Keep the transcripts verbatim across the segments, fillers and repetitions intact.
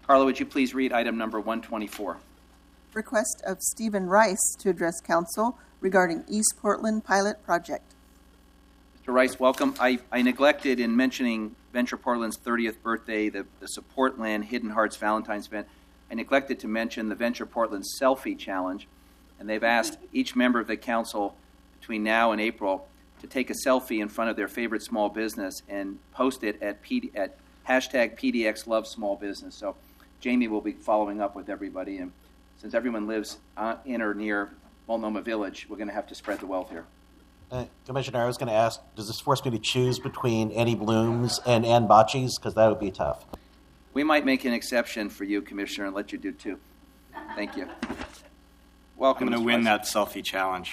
Carla, would you please read item number one twenty-four? Request of Stephen Rice to address council regarding East Portland pilot project. Mister Rice, welcome. I, I neglected in mentioning Venture Portland's thirtieth birthday, the, the Support Land Hidden Hearts Valentine's event. I neglected to mention the Venture Portland Selfie Challenge, and they've asked each member of the council between now and April to take a selfie in front of their favorite small business and post it at, P D, at hashtag P D X Love Small Business. So Jamie will be following up with everybody, and since everyone lives uh, in or near Multnomah Village, we're going to have to spread the wealth here. Uh, Commissioner, I was going to ask, does this force me to choose between Annie Blooms and Ann Bocce's? Because that would be tough. We might make an exception for you, Commissioner, and let you do two. Thank you. Welcome. I'm going to win Rice. that selfie challenge.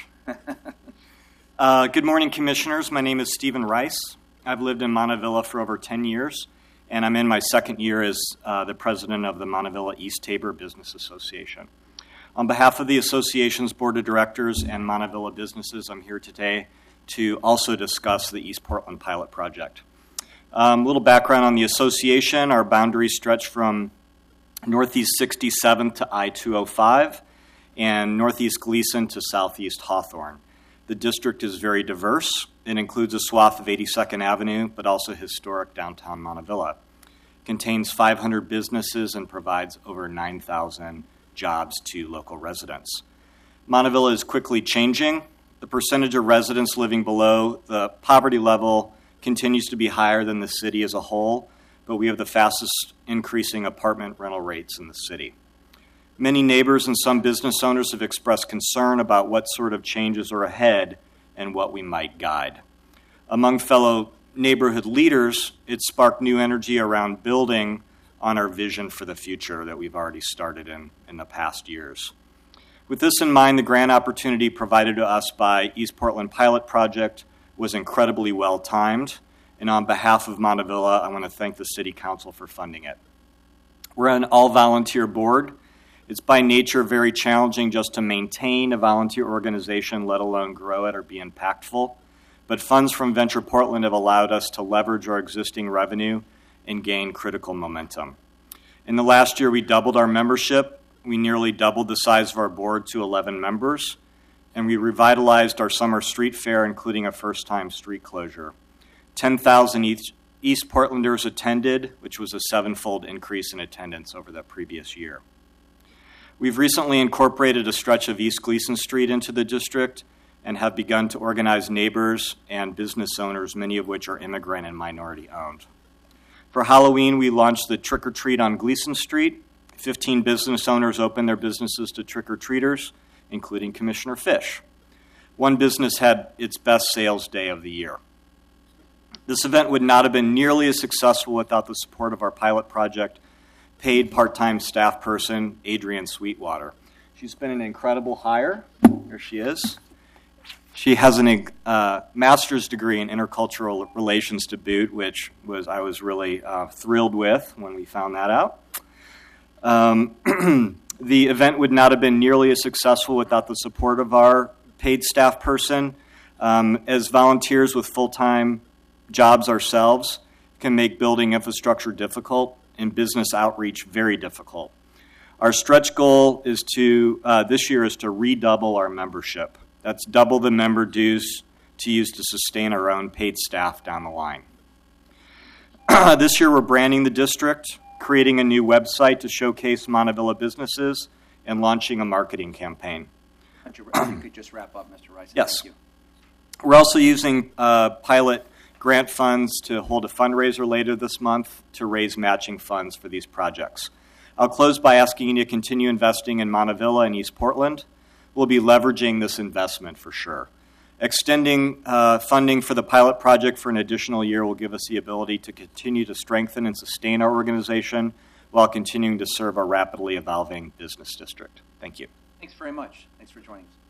uh, good morning, Commissioners. My name is Stephen Rice. I've lived in Montavilla for over ten years, and I'm in my second year as uh, the president of the Montavilla East Tabor Business Association. On behalf of the association's board of directors and Montavilla businesses, I'm here today to also discuss the East Portland pilot project. A um, little background on the association. Our boundaries stretch from Northeast sixty-seventh to I two oh five and Northeast Gleason to Southeast Hawthorne. The district is very diverse. It includes a swath of eighty-second Avenue, but also historic downtown Montavilla. It contains five hundred businesses and provides over nine thousand jobs to local residents. Montavilla is quickly changing. The percentage of residents living below the poverty level continues to be higher than the city as a whole, but we have the fastest increasing apartment rental rates in the city. Many neighbors and some business owners have expressed concern about what sort of changes are ahead and what we might guide. Among fellow neighborhood leaders, it sparked new energy around building on our vision for the future that we've already started in in the past years. With this in mind, the grant opportunity provided to us by East Portland Pilot Project was incredibly well timed, and on behalf of Montavilla, I want to thank the City Council for funding it. We're an all-volunteer board. It's by nature very challenging just to maintain a volunteer organization, let alone grow it or be impactful. But funds from Venture Portland have allowed us to leverage our existing revenue and gain critical momentum. In the last year, we doubled our membership. We nearly doubled the size of our board to eleven members, and we revitalized our summer street fair, including a first-time street closure. ten thousand East, East Portlanders attended, which was a seven-fold increase in attendance over the previous year. We've recently incorporated a stretch of East Gleason Street into the district and have begun to organize neighbors and business owners, many of which are immigrant and minority-owned. For Halloween, we launched the Trick or Treat on Gleason Street. fifteen business owners opened their businesses to trick-or-treaters, including Commissioner Fish. One business had its best sales day of the year. This event would not have been nearly as successful without the support of our pilot project paid part-time staff person, Adrienne Sweetwater. She's been an incredible hire. There she is. She has a uh, master's degree in intercultural relations to boot, which was I was really uh, thrilled with when we found that out. Um, the event would not have been nearly as successful without the support of our paid staff person. Um, as volunteers with full-time jobs ourselves can make building infrastructure difficult and business outreach very difficult. Our stretch goal is to uh, this year is to redouble our membership. That's double the member dues to use to sustain our own paid staff down the line. This year we're branding the district, creating a new website to showcase Montavilla businesses, and launching a marketing campaign. If you could just wrap up, Mister Rice. Yes. Thank you. We're also using uh, pilot grant funds to hold a fundraiser later this month to raise matching funds for these projects. I'll close by asking you to continue investing in Montavilla and East Portland. We'll be leveraging this investment for sure. Extending uh, funding for the pilot project for an additional year will give us the ability to continue to strengthen and sustain our organization while continuing to serve our rapidly evolving business district. Thank you. Thanks very much. Thanks for joining us.